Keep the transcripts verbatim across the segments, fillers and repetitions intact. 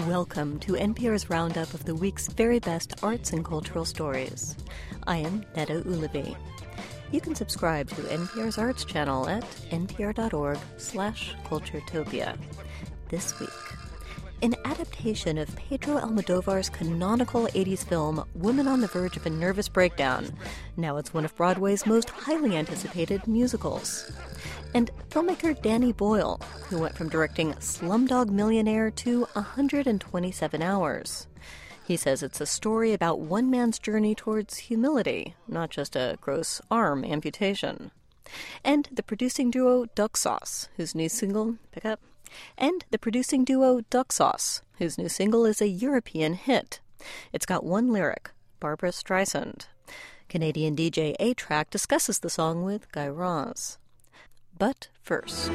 Welcome to N P R's roundup of the week's very best arts and cultural stories. I am Neda Ulavi. You can subscribe to N P R's Arts channel at npr.org slash culturetopia. This week, an adaptation of Pedro Almodovar's canonical eighties film Women on the Verge of a Nervous Breakdown. Now it's one of Broadway's most highly anticipated musicals. And filmmaker Danny Boyle, who went from directing Slumdog Millionaire to one hundred twenty-seven hours. He says it's a story about one man's journey towards humility, not just a gross arm amputation. And the producing duo Duck Sauce, whose new single, pick up, and the producing duo Duck Sauce, whose new single is a European hit. It's got one lyric, Barbra Streisand. Canadian D J A-Track discusses the song with Guy Raz. But first.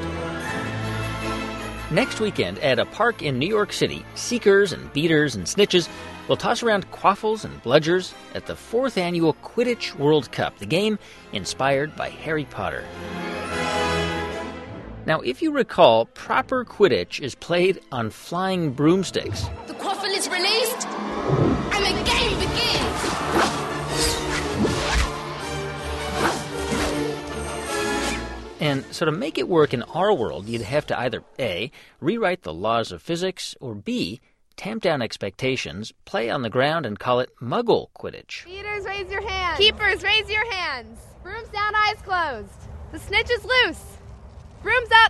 Next weekend at a park in New York City, seekers and beaters and snitches will toss around quaffles and bludgers at the fourth annual Quidditch World Cup, the game inspired by Harry Potter. Now, if you recall, proper Quidditch is played on flying broomsticks. The quaffle is released, and the game begins! And so to make it work in our world, you'd have to either A, rewrite the laws of physics, or B, tamp down expectations, play on the ground, and call it Muggle Quidditch. Beaters, raise your hands. Keepers, raise your hands. Brooms down, eyes closed. The snitch is loose. Brooms up!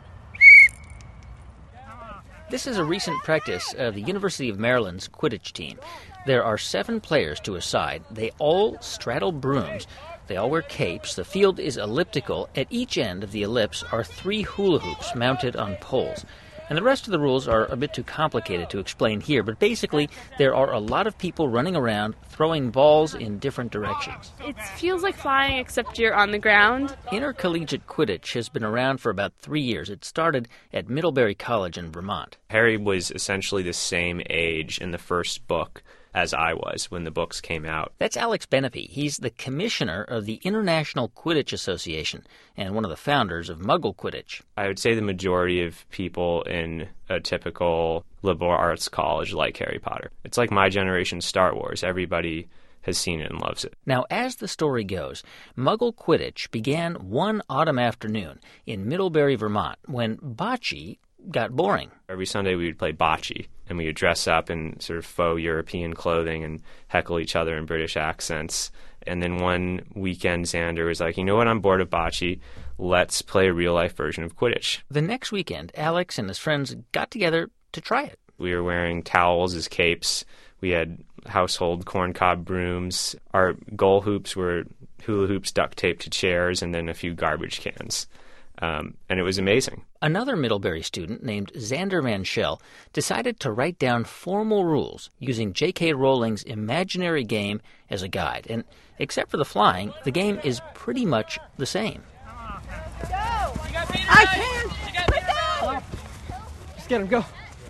This is a recent practice of the University of Maryland's Quidditch team. There are seven players to a side. They all straddle brooms. They all wear capes. The field is elliptical. At each end of the ellipse are three hula hoops mounted on poles. And the rest of the rules are a bit too complicated to explain here, but basically there are a lot of people running around throwing balls in different directions. It feels like flying, except you're on the ground. Intercollegiate Quidditch has been around for about three years. It started at Middlebury College in Vermont. Harry was essentially the same age in the first book as I was when the books came out. That's Alex Benepe. He's the commissioner of the International Quidditch Association and one of the founders of Muggle Quidditch. I would say the majority of people in a typical liberal arts college like Harry Potter. It's like my generation's Star Wars. Everybody has seen it and loves it. Now, as the story goes, Muggle Quidditch began one autumn afternoon in Middlebury, Vermont, when bocce got boring. Every Sunday we would play bocce, and we would dress up in sort of faux European clothing and heckle each other in British accents. And then one weekend, Xander was like, you know what, I'm bored of bocce. Let's play a real-life version of Quidditch. The next weekend, Alex and his friends got together to try it. We were wearing towels as capes. We had household corncob brooms. Our goal hoops were hula hoops duct taped to chairs and then a few garbage cans. Um, and it was amazing. Another Middlebury student named Xander Manchel decided to write down formal rules using J K Rowling's imaginary game as a guide. And except for the flying, the game is pretty much the same. Go! I can! Put down! Just get him, go.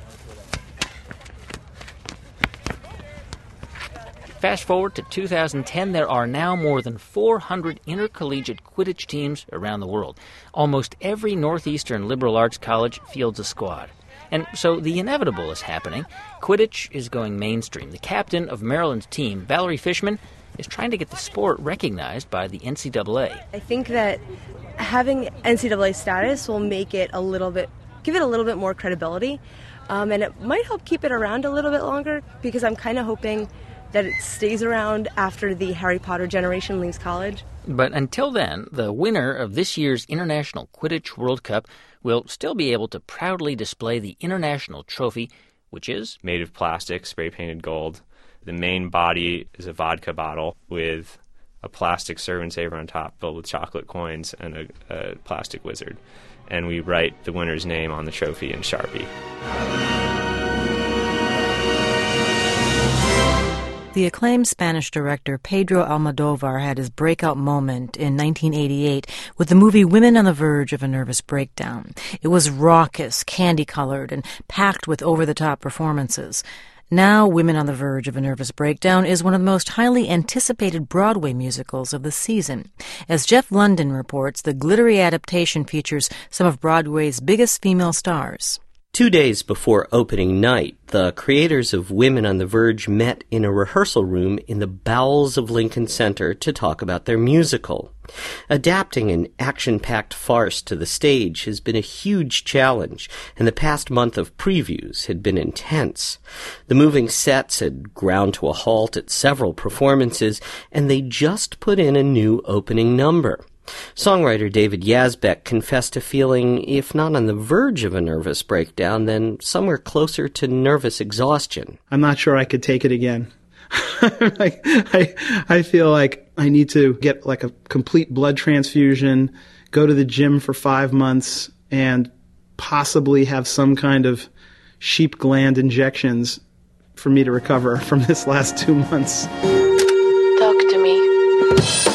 Fast forward to two thousand ten, there are now more than four hundred intercollegiate Quidditch teams around the world. Almost every Northeastern liberal arts college fields a squad. And so the inevitable is happening. Quidditch is going mainstream. The captain of Maryland's team, Valerie Fishman, is trying to get the sport recognized by the N C double A. I think that having N C double A status will make it a little bit, give it a little bit more credibility. Um, and it might help keep it around a little bit longer, because I'm kind of hoping that it stays around after the Harry Potter generation leaves college. But until then, the winner of this year's International Quidditch World Cup will still be able to proudly display the international trophy, which is made of plastic, spray-painted gold. The main body is a vodka bottle with a plastic serve and saver on top filled with chocolate coins and a, a plastic wizard. And we write the winner's name on the trophy in Sharpie. The acclaimed Spanish director Pedro Almodovar had his breakout moment in nineteen eighty-eight with the movie Women on the Verge of a Nervous Breakdown. It was raucous, candy-colored, and packed with over-the-top performances. Now, Women on the Verge of a Nervous Breakdown is one of the most highly anticipated Broadway musicals of the season. As Jeff London reports, the glittery adaptation features some of Broadway's biggest female stars. Two days before opening night, the creators of Women on the Verge met in a rehearsal room in the bowels of Lincoln Center to talk about their musical. Adapting an action-packed farce to the stage has been a huge challenge, and the past month of previews had been intense. The moving sets had ground to a halt at several performances, and they just put in a new opening number. Songwriter David Yazbek confessed to feeling, if not on the verge of a nervous breakdown, then somewhere closer to nervous exhaustion. I'm not sure I could take it again. like, I, I feel like I need to get like a complete blood transfusion, go to the gym for five months, and possibly have some kind of sheep gland injections for me to recover from this last two months. Talk to me.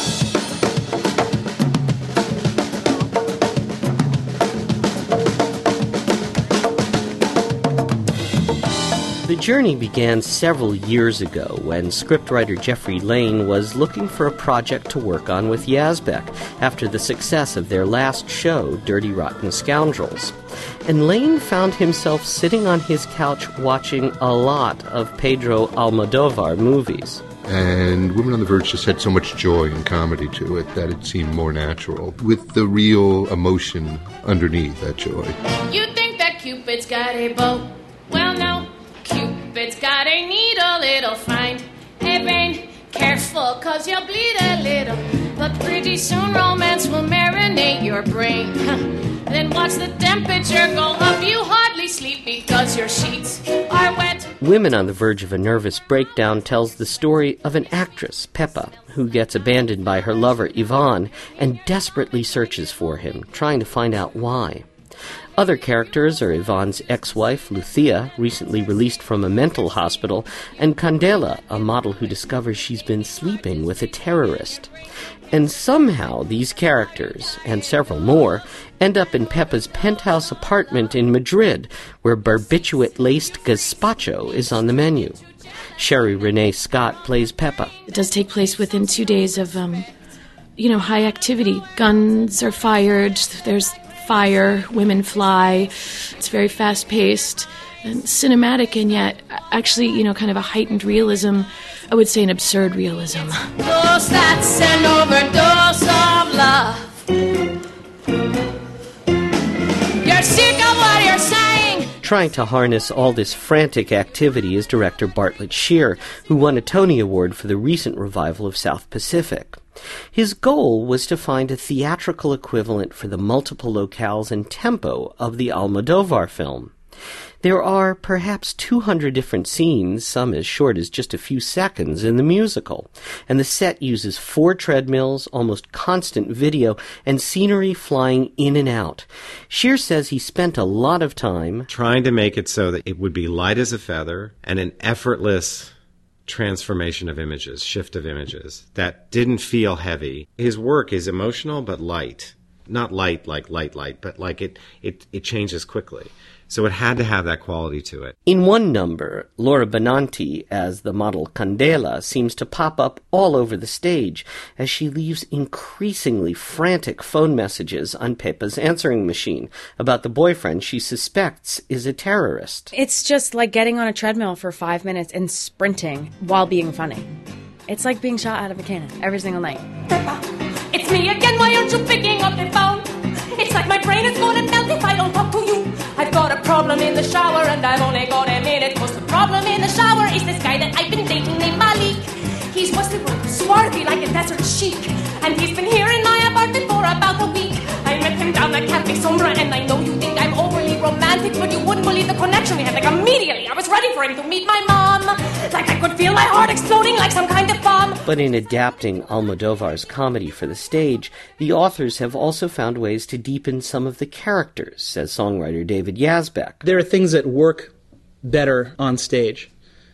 The journey began several years ago when scriptwriter Jeffrey Lane was looking for a project to work on with Yazbek after the success of their last show, Dirty Rotten Scoundrels. And Lane found himself sitting on his couch watching a lot of Pedro Almodovar movies. And Women on the Verge just had so much joy and comedy to it that it seemed more natural, with the real emotion underneath that joy. You think that Cupid's got a bow? Well, no. Cupid's got a needle, it'll find a vein. Careful, cause you'll bleed a little. But pretty soon romance will marinate your brain. Then watch the temperature go up. You hardly sleep because your sheets are wet. Women on the Verge of a Nervous Breakdown tells the story of an actress, Peppa, who gets abandoned by her lover, Ivan, and desperately searches for him, trying to find out why. Other characters are Ivan's ex-wife, Lucia, recently released from a mental hospital, and Candela, a model who discovers she's been sleeping with a terrorist. And somehow these characters, and several more, end up in Peppa's penthouse apartment in Madrid, where barbiturate-laced gazpacho is on the menu. Sherry Renee Scott plays Peppa. It does take place within two days of, um, you know, high activity. Guns are fired, there's fire, women fly. It's very fast-paced and cinematic, and yet actually, you know, kind of a heightened realism. I would say an absurd realism. Dose, that's an overdose of love. You're sick of what you're saying. Trying to harness all this frantic activity is director Bartlett Sher, who won a Tony Award for the recent revival of South Pacific. His goal was to find a theatrical equivalent for the multiple locales and tempo of the Almodovar film. There are perhaps two hundred different scenes, some as short as just a few seconds, in the musical, and the set uses four treadmills, almost constant video, and scenery flying in and out. Sher says he spent a lot of time trying to make it so that it would be light as a feather and an effortless transformation of images, shift of images, that didn't feel heavy. His work is emotional but light. Not light like light light, but like it, it, it changes quickly. So it had to have that quality to it. In one number, Laura Benanti, as the model Candela, seems to pop up all over the stage as she leaves increasingly frantic phone messages on Peppa's answering machine about the boyfriend she suspects is a terrorist. It's just like getting on a treadmill for five minutes and sprinting while being funny. It's like being shot out of a cannon every single night. Peppa, it's me again, why aren't you picking up the phone? It's like my brain is going to melt if I don't talk to you. I've got a problem in the shower and I've only got a minute. Cause the problem in the shower is this guy that I've been dating named Malik. He's Western, swarthy like a desert sheik. And he's been here in my apartment for about a week. I met him down at Cafe Sombra, and I know you think I'm overly romantic, but you wouldn't believe the connection we had. Like immediately, I was ready for him to meet my mom. Like I could feel my heart exploding like some kind of bomb. But in adapting Almodovar's comedy for the stage, the authors have also found ways to deepen some of the characters, says songwriter David Yazbek. There are things that work better on stage,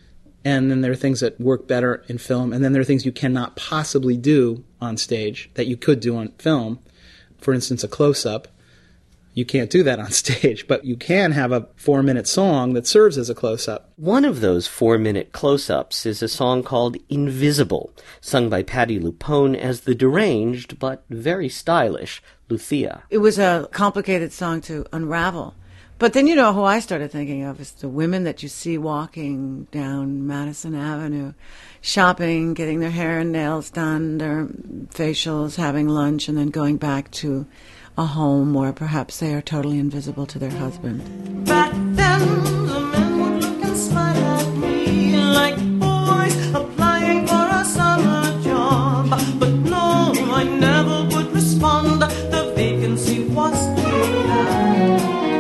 and then there are things that work better in film, and then there are things you cannot possibly do on stage that you could do on film. For instance, a close-up. You can't do that on stage, but you can have a four-minute song that serves as a close-up. One of those four-minute close-ups is a song called Invisible, sung by Patti LuPone as the deranged, but very stylish, Lucia. It was a complicated song to unravel, But then, you know, who I started thinking of is the women that you see walking down Madison Avenue, shopping, getting their hair and nails done, their facials, having lunch, and then going back to a home where perhaps they are totally invisible to their husband. Back then, the men would look and smile at me like boys applying for a summer job. But no, I never would respond. The vacancy was too high.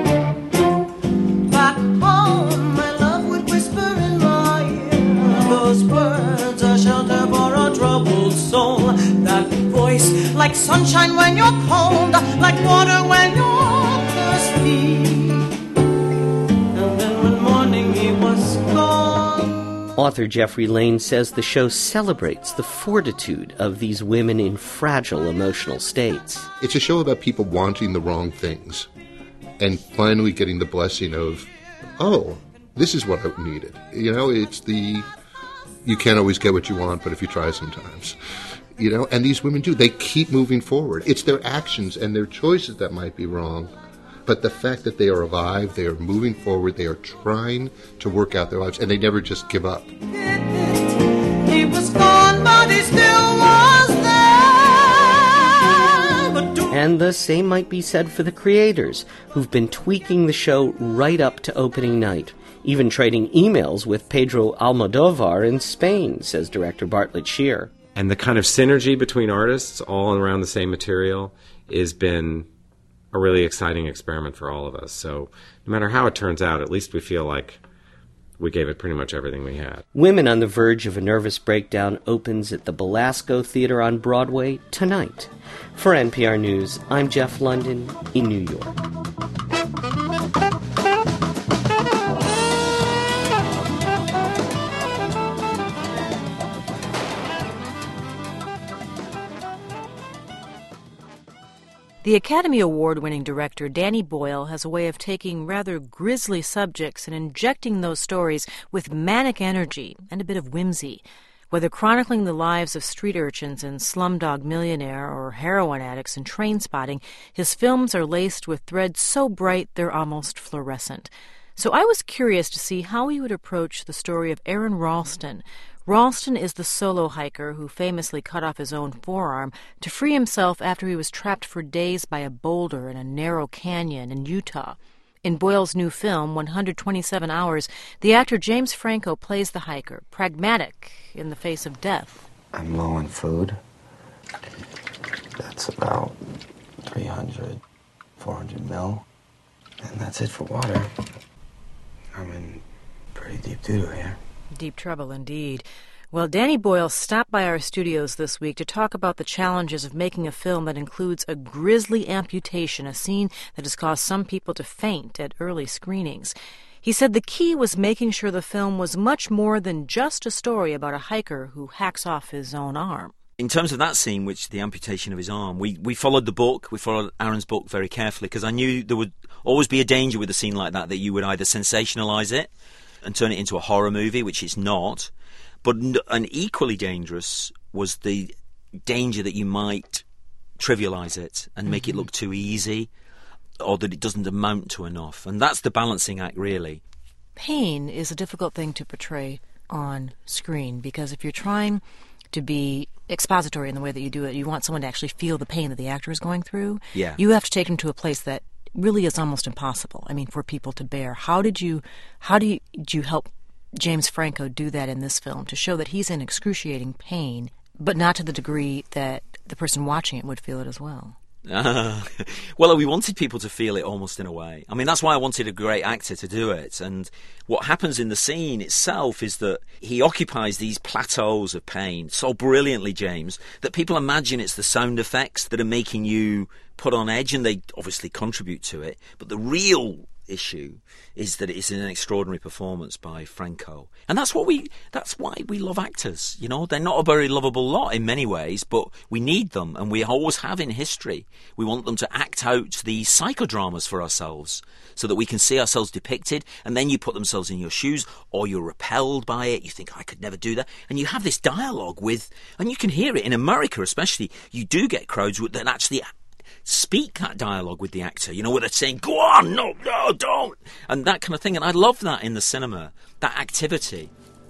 Back home, my love would whisper in my ear. Those words are shelter for a troubled soul. That voice, like sunshine when you're cold, like water when you're thirsty. And then one morning he was gone. Author Jeffrey Lane says the show celebrates the fortitude of these women in fragile emotional states. It's a show about people wanting the wrong things and finally getting the blessing of, oh, this is what I needed. You know, it's the, you can't always get what you want, but if you try sometimes. You know, and these women do. They keep moving forward. It's their actions and their choices that might be wrong, but the fact that they are alive, they are moving forward, they are trying to work out their lives, and they never just give up. He was gone, but he still was there. But do- And the same might be said for the creators, who've been tweaking the show right up to opening night, even trading emails with Pedro Almodovar in Spain, says director Bartlett Shear. And the kind of synergy between artists all around the same material has been a really exciting experiment for all of us. So no matter how it turns out, at least we feel like we gave it pretty much everything we had. Women on the Verge of a Nervous Breakdown opens at the Belasco Theater on Broadway tonight. For N P R News, I'm Jeff London in New York. The Academy Award-winning director Danny Boyle has a way of taking rather grisly subjects and injecting those stories with manic energy and a bit of whimsy. Whether chronicling the lives of street urchins in Slumdog Millionaire or heroin addicts in Trainspotting, his films are laced with threads so bright they're almost fluorescent. So I was curious to see how he would approach the story of Aron Ralston. Ralston is the solo hiker who famously cut off his own forearm to free himself after he was trapped for days by a boulder in a narrow canyon in Utah. In Boyle's new film, one hundred twenty-seven hours, the actor James Franco plays the hiker, pragmatic in the face of death. I'm low on food. That's about three hundred, four hundred mil. And that's it for water. I'm in pretty deep doo-doo here. Deep trouble indeed. Well, Danny Boyle stopped by our studios this week to talk about the challenges of making a film that includes a grisly amputation, a scene that has caused some people to faint at early screenings. He said the key was making sure the film was much more than just a story about a hiker who hacks off his own arm. In terms of that scene, which the amputation of his arm, we, we followed the book, we followed Aron's book very carefully, because I knew there would always be a danger with a scene like that, that you would either sensationalise it and turn it into a horror movie, which it's not. But an equally dangerous was the danger that you might trivialise it and make mm-hmm. it look too easy, or that it doesn't amount to enough. And that's the balancing act, really. Pain is a difficult thing to portray on screen, because if you're trying to be expository in the way that you do it, you want someone to actually feel the pain that the actor is going through. Yeah. You have to take them to a place that really is almost impossible, I mean, for people to bear. How did you, how do you, did you help James Franco do that in this film, to show that he's in excruciating pain, but not to the degree that the person watching it would feel it as well? Uh, well, we wanted people to feel it almost in a way. I mean, that's why I wanted a great actor to do it. And what happens in the scene itself is that he occupies these plateaus of pain so brilliantly, James, that people imagine it's the sound effects that are making you put on edge, and they obviously contribute to it. But the real issue is that it's an extraordinary performance by Franco, and that's what we that's why we love actors. You know, they're not a very lovable lot in many ways, but we need them, and we always have in history. We want them to act out these psychodramas for ourselves so that we can see ourselves depicted, and then you put themselves in your shoes, or you're repelled by it. You think, I could never do that, and you have this dialogue with, and you can hear it in America especially. You do get crowds that actually speak that dialogue with the actor, you know, where they're saying, go on, no, no, don't, and that kind of thing. And I love that in the cinema, that activity.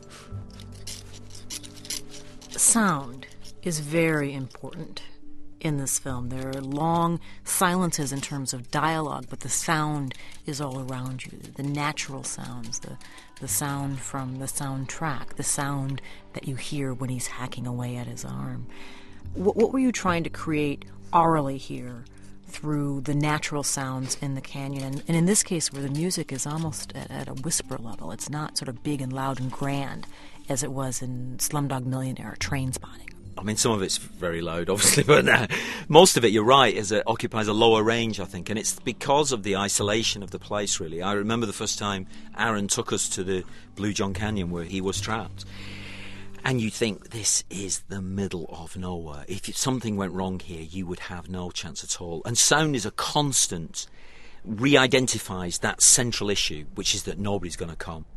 Sound is very important in this film. There are long silences in terms of dialogue, but the sound is all around you. The natural sounds, the, the sound from the soundtrack, the sound that you hear when he's hacking away at his arm. What, what were you trying to create orally here through the natural sounds in the canyon? And, and in this case, where the music is almost at, at a whisper level, it's not sort of big and loud and grand as it was in Slumdog Millionaire or Trainspotting. I mean, some of it's very loud, obviously, but uh, most of it, you're right, is it occupies a lower range, I think, and it's because of the isolation of the place, really. I remember the first time Aaron took us to the Blue John Canyon where he was trapped, and you think, this is the middle of nowhere. If something went wrong here, you would have no chance at all. And sound is a constant, re-identifies that central issue, which is that nobody's going to come.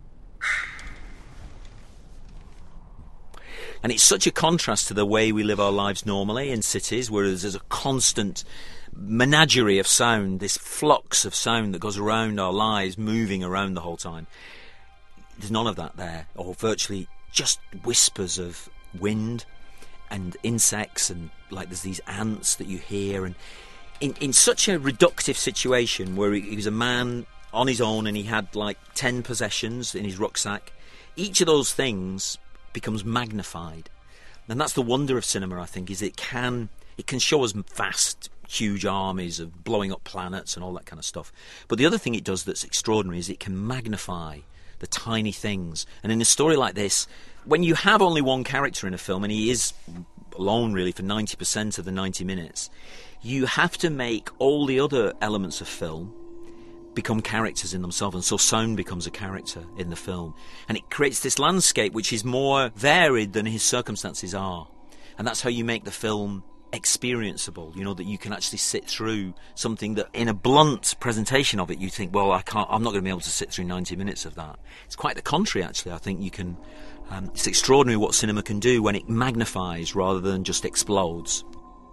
And it's such a contrast to the way we live our lives normally in cities, whereas there's a constant menagerie of sound, this flux of sound that goes around our lives, moving around the whole time. There's none of that there, or virtually just whispers of wind and insects, and like there's these ants that you hear. And in, in such a reductive situation where he, he was a man on his own and he had like ten possessions in his rucksack, each of those things becomes magnified. And that's the wonder of cinema, I think, is it can it can show us vast, huge armies of blowing up planets and all that kind of stuff. But the other thing it does that's extraordinary is it can magnify the tiny things. And in a story like this, when you have only one character in a film, and he is alone really for ninety percent of the ninety minutes, you have to make all the other elements of film become characters in themselves, and so sound becomes a character in the film, and it creates this landscape which is more varied than his circumstances are, and that's how you make the film experienceable, you know, that you can actually sit through something that in a blunt presentation of it you think, well, I can't, I'm not going to be able to sit through ninety minutes of that. It's quite the contrary, actually. I think you can um, it's extraordinary what cinema can do when it magnifies rather than just explodes.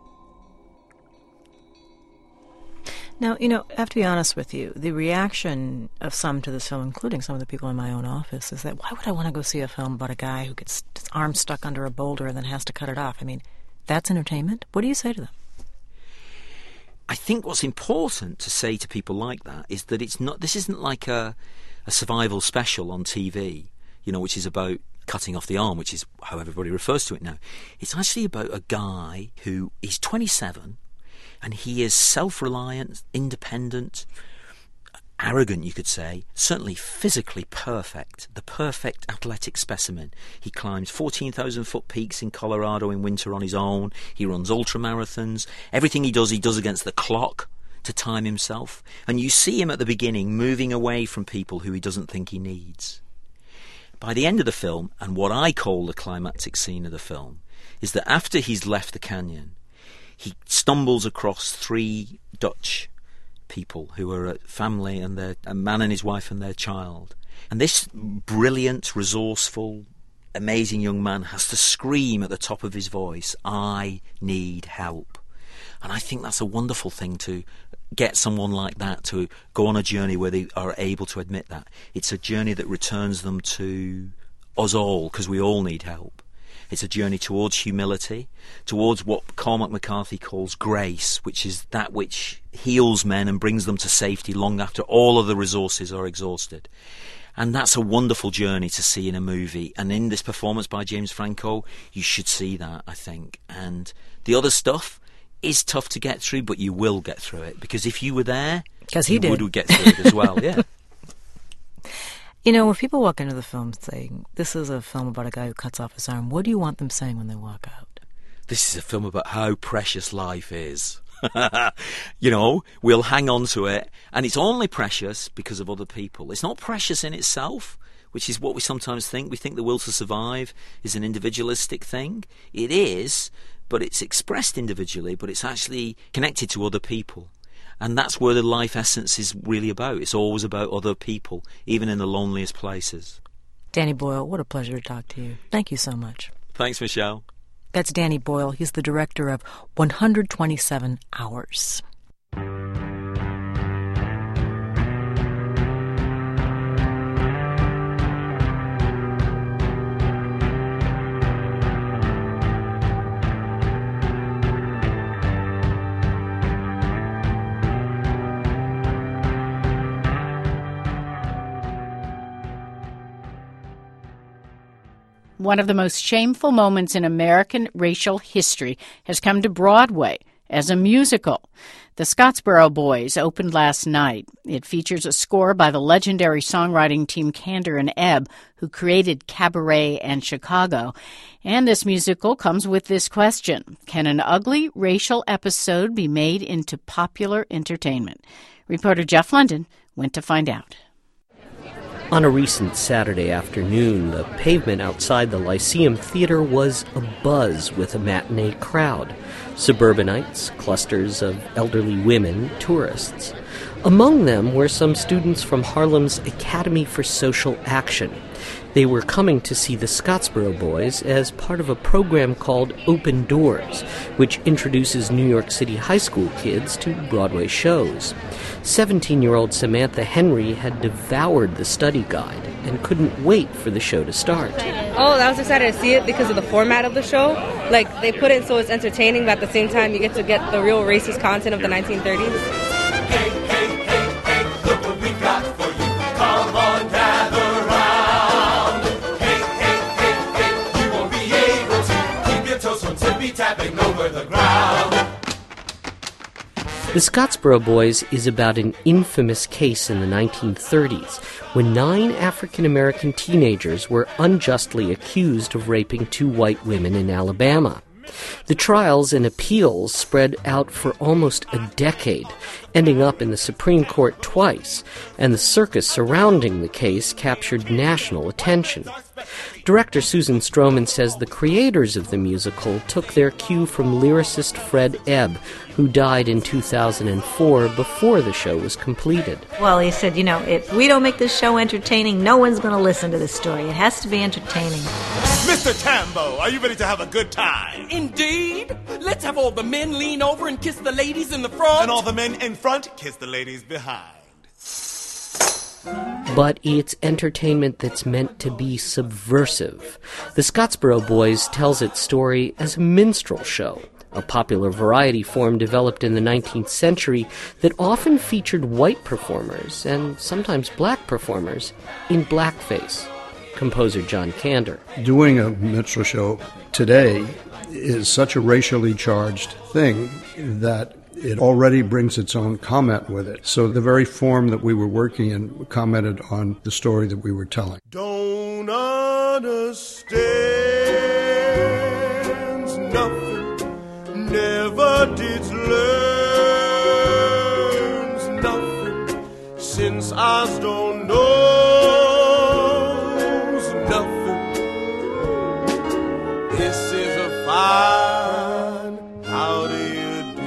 Now, you know, I have to be honest with you, the reaction of some to this film, including some of the people in my own office, is that why would I want to go see a film about a guy who gets his arm stuck under a boulder and then has to cut it off? I mean, that's entertainment? What do you say to them? I think what's important to say to people like that is that it's not, this isn't like a, a survival special on T V, you know, which is about cutting off the arm, which is how everybody refers to it now. It's actually about a guy who is twenty-seven, and he is self-reliant, independent, arrogant, you could say, certainly physically perfect, the perfect athletic specimen. He climbs fourteen thousand foot peaks in Colorado in winter on his own. He runs ultramarathons. Everything he does, he does against the clock to time himself. And you see him at the beginning moving away from people who he doesn't think he needs. By the end of the film, and what I call the climactic scene of the film, is that after he's left the canyon, he stumbles across three Dutch people who are a family, and their, a man and his wife and their child. And this brilliant, resourceful, amazing young man has to scream at the top of his voice, I need help. And I think that's a wonderful thing, to get someone like that to go on a journey where they are able to admit that. It's a journey that returns them to us all, because we all need help. It's a journey towards humility, towards what Cormac McCarthy calls grace, which is that which heals men and brings them to safety long after all of the resources are exhausted. And that's a wonderful journey to see in a movie. And in this performance by James Franco, you should see that, I think. And the other stuff is tough to get through, but you will get through it. Because if you were there, because he you did. would get through it as well, yeah. You know, when people walk into the film saying, this is a film about a guy who cuts off his arm, what do you want them saying when they walk out? This is a film about how precious life is. You know, we'll hang on to it, and it's only precious because of other people. It's not precious in itself, which is what we sometimes think. We think the will to survive is an individualistic thing. It is, but it's expressed individually, but it's actually connected to other people. And that's where the life essence is really about. It's always about other people, even in the loneliest places. Danny Boyle, what a pleasure to talk to you. Thank you so much. Thanks, Michelle. That's Danny Boyle. He's the director of one hundred twenty-seven hours. One of the most shameful moments in American racial history has come to Broadway as a musical. The Scottsboro Boys opened last night. It features a score by the legendary songwriting team Kander and Ebb, who created Cabaret and Chicago. And this musical comes with this question: can an ugly racial episode be made into popular entertainment? Reporter Jeff London went to find out. On a recent Saturday afternoon, the pavement outside the Lyceum Theater was abuzz with a matinee crowd. Suburbanites, clusters of elderly women, tourists. Among them were some students from Harlem's Academy for Social Action. They were coming to see the Scottsboro Boys as part of a program called Open Doors, which introduces New York City high school kids to Broadway shows. seventeen-year-old Samantha Henry had devoured the study guide and couldn't wait for the show to start. Oh, I was excited to see it because of the format of the show. Like, they put it so it's entertaining, but at the same time you get to get the real racist content of the nineteen thirties. Hey, hey, hey, hey, look what we got for you. Come on, gather round. Hey, hey, hey, hey, you won't be able to keep your toes from tippy-tapping over the ground. The Scottsboro Boys is about an infamous case in the nineteen thirties when nine African-American teenagers were unjustly accused of raping two white women in Alabama. The trials and appeals spread out for almost a decade, ending up in the Supreme Court twice, and the circus surrounding the case captured national attention. Director Susan Stroman says the creators of the musical took their cue from lyricist Fred Ebb, who died in two thousand four before the show was completed. Well, he said, you know, if we don't make this show entertaining, no one's going to listen to the story. It has to be entertaining. Mister Tambo, are you ready to have a good time? Indeed. Let's have all the men lean over and kiss the ladies in the front. And all the men in front kiss the ladies behind. But it's entertainment that's meant to be subversive. The Scottsboro Boys tells its story as a minstrel show, a popular variety form developed in the nineteenth century that often featured white performers, and sometimes black performers, in blackface. Composer John Kander. Doing a minstrel show today is such a racially charged thing that it already brings its own comment with it. So the very form that we were working in commented on the story that we were telling. Don't understand nothing, never did learn nothing, since I don't know nothing. This is a fine, how do you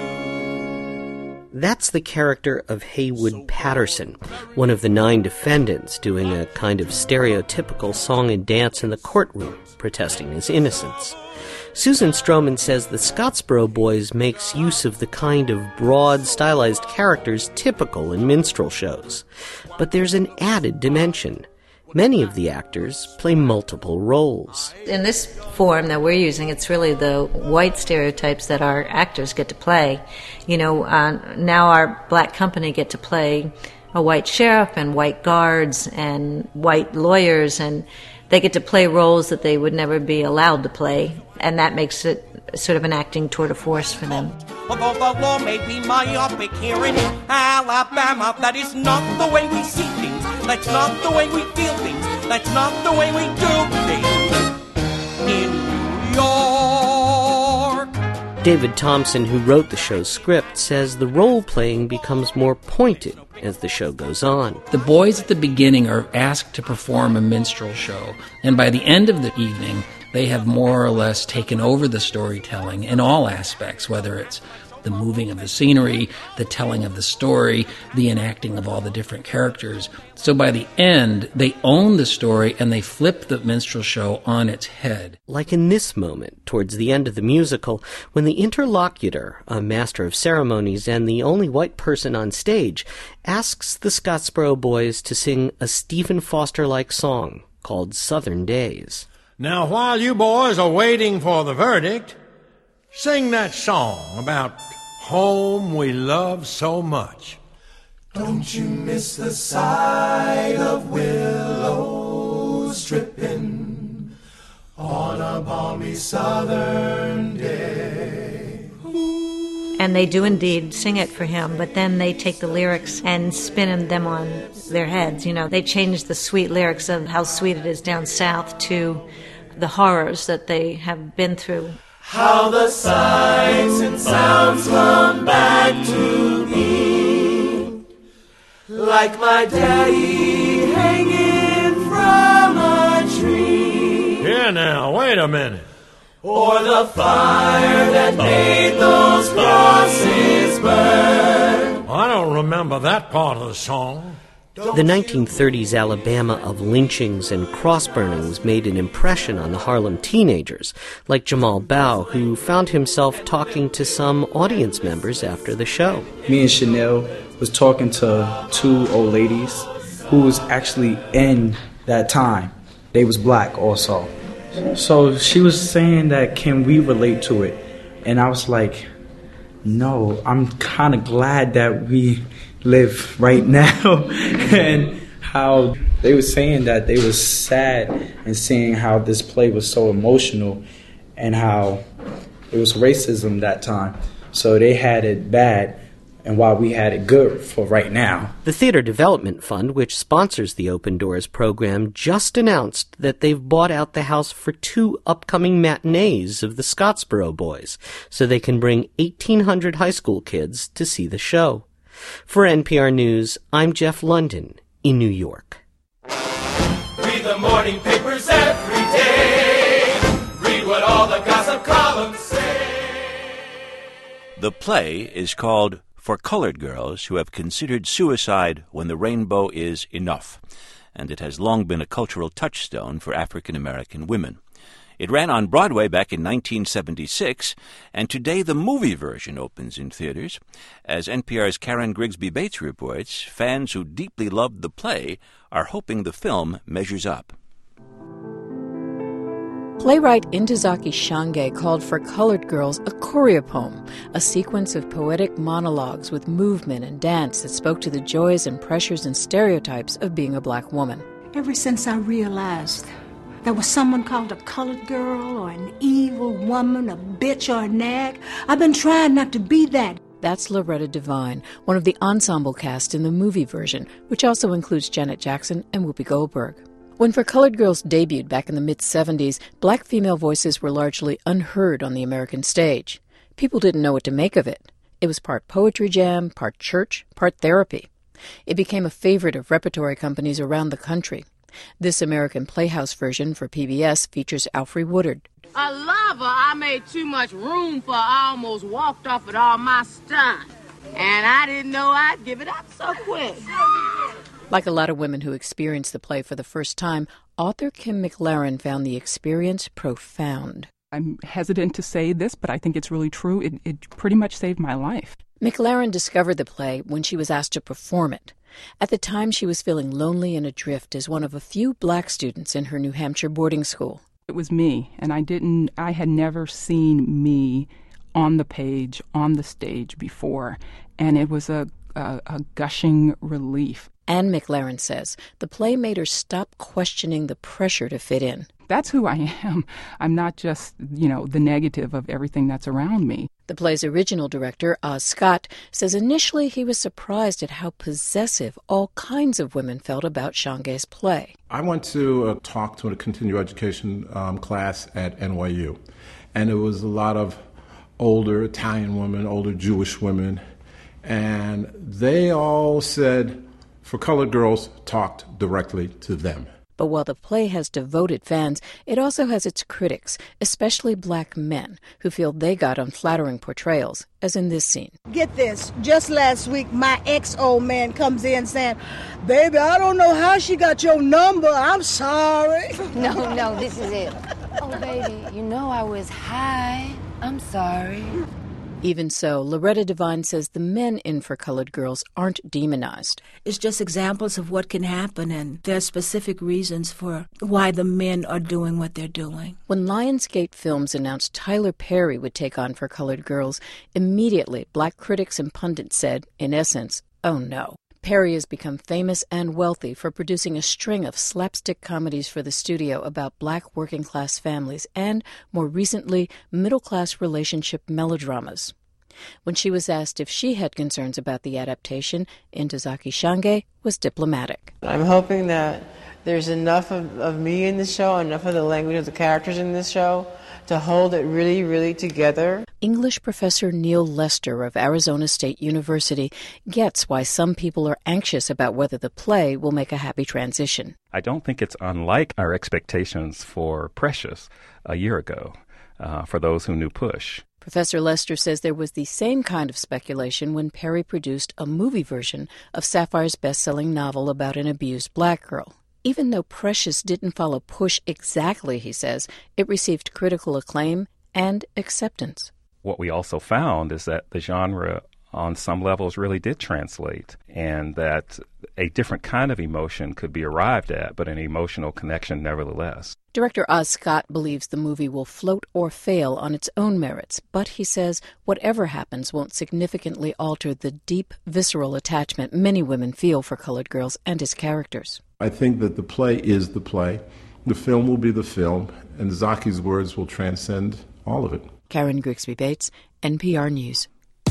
That's the character of Haywood Patterson, one of the nine defendants doing a kind of stereotypical song and dance in the courtroom, protesting his innocence. Susan Stroman says the Scottsboro Boys makes use of the kind of broad, stylized characters typical in minstrel shows. But there's an added dimension. Many of the actors play multiple roles. In this form that we're using, it's really the white stereotypes that our actors get to play. You know, uh, now our black company get to play a white sheriff and white guards and white lawyers, and they get to play roles that they would never be allowed to play, and that makes it sort of an acting tour de force for them. Although the law may be myopic here in Alabama, that is not the way we see things. That's not the way we feel things. That's not the way we do things in New York. David Thompson, who wrote the show's script, says the role-playing becomes more pointed as the show goes on. The boys at the beginning are asked to perform a minstrel show, and by the end of the evening, they have more or less taken over the storytelling in all aspects, whether it's the moving of the scenery, the telling of the story, the enacting of all the different characters. So by the end, they own the story and they flip the minstrel show on its head. Like in this moment, towards the end of the musical, when the interlocutor, a master of ceremonies and the only white person on stage, asks the Scottsboro Boys to sing a Stephen Foster-like song called Southern Days. Now, while you boys are waiting for the verdict, sing that song about home we love so much. Don't you miss the sight of willows dripping on a balmy southern day? And they do indeed sing it for him, but then they take the lyrics and spin them on their heads. You know, they change the sweet lyrics of how sweet it is down south to the horrors that they have been through. How the sights and sounds come back to me, like my daddy hanging from a tree. Here now, wait a minute. Or the fire that made those crosses burn. I don't remember that part of the song. The nineteen thirties Alabama of lynchings and cross-burnings made an impression on the Harlem teenagers, like Jamal Bow, who found himself talking to some audience members after the show. Me and Chanel was talking to two old ladies who was actually in that time. They was black also. So she was saying that, can we relate to it? And I was like, no, I'm kind of glad that we live right now. And how they were saying that they was sad and seeing how this play was so emotional and how it was racism that time. So they had it bad, and while we had it good for right now. The Theater Development Fund, which sponsors the Open Doors program, just announced that they've bought out the house for two upcoming matinees of the Scottsboro Boys, so they can bring eighteen hundred high school kids to see the show. For N P R News, I'm Jeff London in New York. Read the morning papers every day. Read what all the gossip columns say. The play is called For Colored Girls Who Have Considered Suicide When the Rainbow Is Enough, and it has long been a cultural touchstone for African American women. It ran on Broadway back in nineteen seventy-six, and today the movie version opens in theaters. As N P R's Karen Grigsby Bates reports, fans who deeply loved the play are hoping the film measures up. Playwright Ntozake Shange called For Colored Girls a choreopoem, a sequence of poetic monologues with movement and dance that spoke to the joys and pressures and stereotypes of being a black woman. Ever since I realized there was someone called a colored girl or an evil woman, a bitch or a nag, I've been trying not to be that. That's Loretta Devine, one of the ensemble cast in the movie version, which also includes Janet Jackson and Whoopi Goldberg. When For Colored Girls debuted back in the mid-seventies, black female voices were largely unheard on the American stage. People didn't know what to make of it. It was part poetry jam, part church, part therapy. It became a favorite of repertory companies around the country. This American Playhouse version for P B S features Alfre Woodard. A lover, I made too much room for. I almost walked off with all my stuff. And I didn't know I'd give it up so quick. Like a lot of women who experienced the play for the first time, author Kim McLaren found the experience profound. I'm hesitant to say this, but I think it's really true. It, it pretty much saved my life. McLaren discovered the play when she was asked to perform it. At the time, she was feeling lonely and adrift as one of a few black students in her New Hampshire boarding school. It was me, and I didn't, I had never seen me on the page, on the stage before, and it was a, a, a gushing relief. Anne McLaren says the play made her stop questioning the pressure to fit in. That's who I am. I'm not just, you know, the negative of everything that's around me. The play's original director, Oz Scott, says initially he was surprised at how possessive all kinds of women felt about Shange's play. I went to a talk to a continuing education um, class at N Y U, and it was a lot of older Italian women, older Jewish women, and they all said For Colored Girls talked directly to them. But while the play has devoted fans, it also has its critics, especially black men, who feel they got unflattering portrayals, as in this scene. Get this, just last week, my ex-old man comes in saying, "Baby, I don't know how she got your number. I'm sorry." No, no, this is it. "Oh, baby, you know I was high. I'm sorry." Even so, Loretta Devine says the men in For Colored Girls aren't demonized. It's just examples of what can happen, and there are specific reasons for why the men are doing what they're doing. When Lionsgate Films announced Tyler Perry would take on For Colored Girls, immediately black critics and pundits said, in essence, oh no. Perry has become famous and wealthy for producing a string of slapstick comedies for the studio about black working-class families and, more recently, middle-class relationship melodramas. When she was asked if she had concerns about the adaptation, Ntozake Shange was diplomatic. I'm hoping that there's enough of, of me in this show, enough of the language of the characters in this show, to hold it really, really together. English professor Neil Lester of Arizona State University gets why some people are anxious about whether the play will make a happy transition. I don't think it's unlike our expectations for Precious a year ago, uh, for those who knew Push. Professor Lester says there was the same kind of speculation when Perry produced a movie version of Sapphire's best-selling novel about an abused black girl. Even though Precious didn't follow Push exactly, he says, it received critical acclaim and acceptance. What we also found is that the genre on some levels really did translate, and that a different kind of emotion could be arrived at, but an emotional connection nevertheless. Director Oz Scott believes the movie will float or fail on its own merits, but he says whatever happens won't significantly alter the deep, visceral attachment many women feel for Colored Girls and his characters. I think that the play is the play. The film will be the film, and Zaki's words will transcend all of it. Karen Grigsby Bates, N P R News.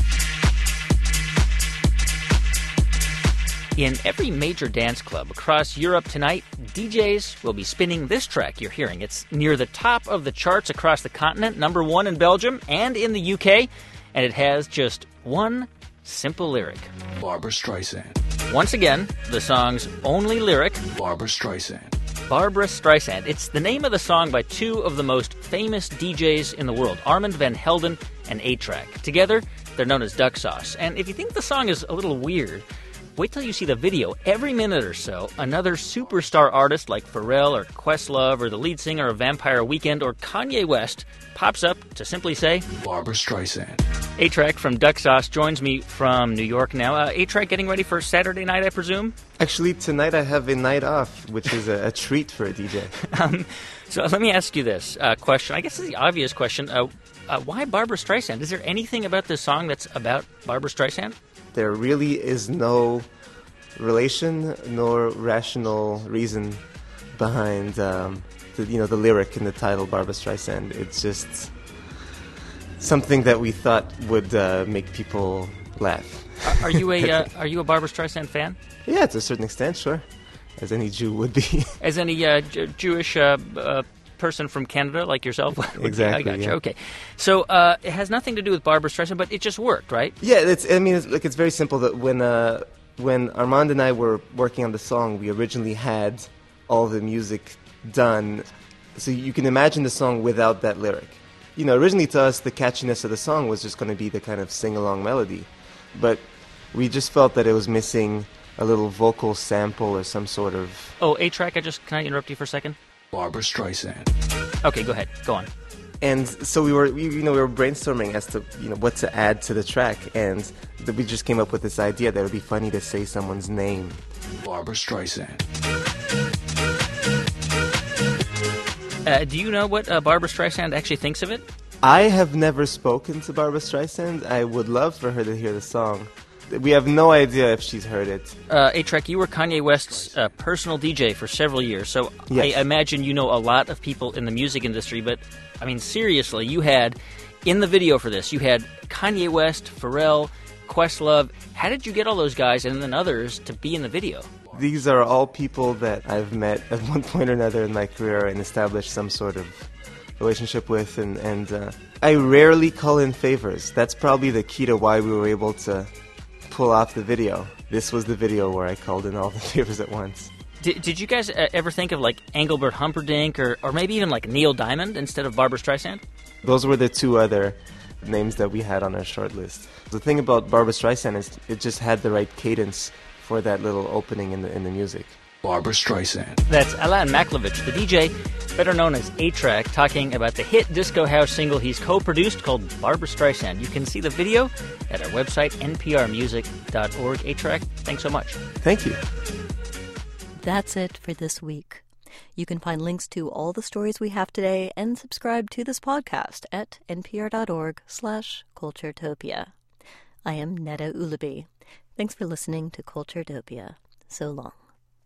In every major dance club across Europe tonight, D Js will be spinning this track you're hearing. It's near the top of the charts across the continent, number one in Belgium and in the U K, and it has just one simple lyric. Barbra Streisand. Once again, the song's only lyric. Barbra Streisand. Barbra Streisand. It's the name of the song by two of the most famous D Js in the world, Armand van Helden and A-Track. Together, they're known as Duck Sauce. And if you think the song is a little weird, wait till you see the video. Every minute or so, another superstar artist like Pharrell or Questlove or the lead singer of Vampire Weekend or Kanye West pops up to simply say, Barbra Streisand. A-Track from Duck Sauce joins me from New York now. Uh, A-Track getting ready for Saturday night, I presume? Actually, tonight I have a night off, which is a, a treat for a D J. um, so let me ask you this uh, question. I guess it's the obvious question. Uh, uh, why Barbra Streisand? Is there anything about this song that's about Barbra Streisand? There really is no relation nor rational reason behind um, the, you know, the lyric in the title, Barbra Streisand. It's just something that we thought would uh, make people laugh. Are, are you a uh, Are you a Barbra Streisand fan? Yeah, to a certain extent, sure, as any Jew would be. As any uh, J- Jewish uh, uh, person from Canada like yourself? Exactly. I got you. Yeah. Okay, so uh, it has nothing to do with Barbra Streisand, but it just worked, right? Yeah, it's. I mean, it's, like it's very simple. That when uh, when Armand and I were working on the song, we originally had all the music done, so you can imagine the song without that lyric. You know, originally to us, the catchiness of the song was just going to be the kind of sing-along melody, but we just felt that it was missing a little vocal sample or some sort of. Oh, A-Track. I just can I interrupt you for a second? Barbra Streisand. Okay, go ahead. Go on. And so we were, we, you know, we were brainstorming as to, you know, what to add to the track, and th- we just came up with this idea that it would be funny to say someone's name. Barbra Streisand. Uh, do you know what uh, Barbra Streisand actually thinks of it? I have never spoken to Barbra Streisand. I would love for her to hear the song. We have no idea if she's heard it. Uh, A-Track, you were Kanye West's uh, personal D J for several years, so yes. I imagine you know a lot of people in the music industry, but, I mean, seriously, you had, in the video for this, you had Kanye West, Pharrell, Questlove. How did you get all those guys and then others to be in the video? These are all people that I've met at one point or another in my career and established some sort of relationship with, and, and uh, I rarely call in favors. That's probably the key to why we were able to pull off the video. This was the video where I called in all the favors at once. Did, did you guys uh, ever think of like Engelbert Humperdinck or, or maybe even like Neil Diamond instead of Barbra Streisand? Those were the two other names that we had on our short list. The thing about Barbra Streisand is it just had the right cadence for that little opening in the in the music. Barbra Streisand. That's Alan Maklovich, the D J, better known as A-Track, talking about the hit disco house single he's co-produced called Barbra Streisand. You can see the video at our website, n p r music dot org. A-Track, thanks so much. Thank you. That's it for this week. You can find links to all the stories we have today and subscribe to this podcast at npr.org slash culturetopia. I am Neda Ulaby. Thanks for listening to Culturetopia. So long.